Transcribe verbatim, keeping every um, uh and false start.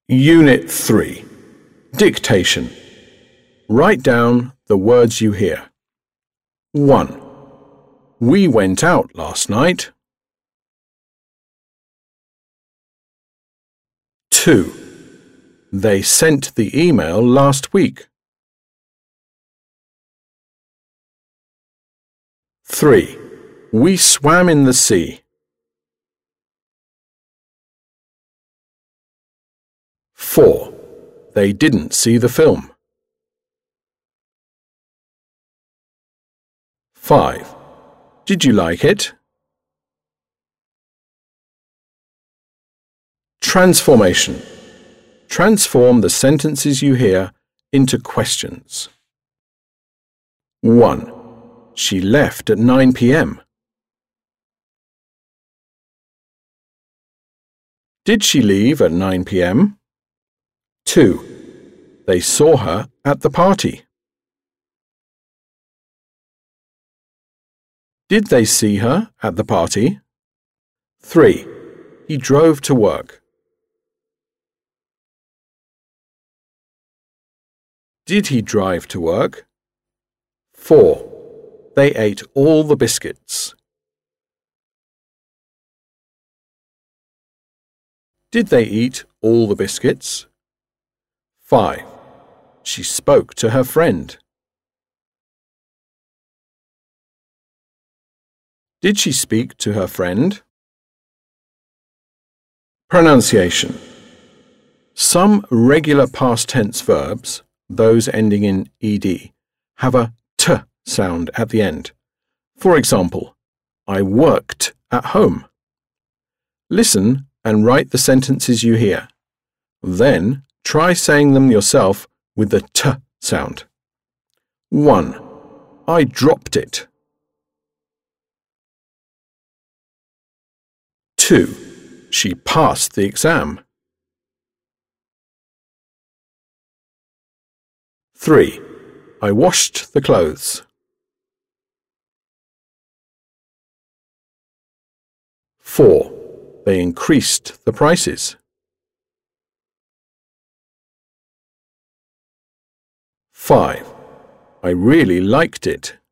Unit three. Dictation. Write down the words you hear. one. We went out last night. two. They sent the email last week. three. We swam in the sea. four. They didn't see the film. five. Did you like it? Transformation. Transform the sentences you hear into questions. one. She left at nine p m Did she leave at nine p m? two. They saw her at the party. Did they see her at the party? three. He drove to work. Did he drive to work? four. They ate all the biscuits. Did they eat all the biscuits? five. She spoke to her friend. Did she speak to her friend? Pronunciation. Some regular past tense verbs, those ending in ed, have a t sound at the end. For example, I worked at home. Listen and write the sentences you hear. Then try saying them yourself with the t sound. one. I dropped it. two. She passed the exam. three. I washed the clothes. four. They increased the prices. five. I really liked it.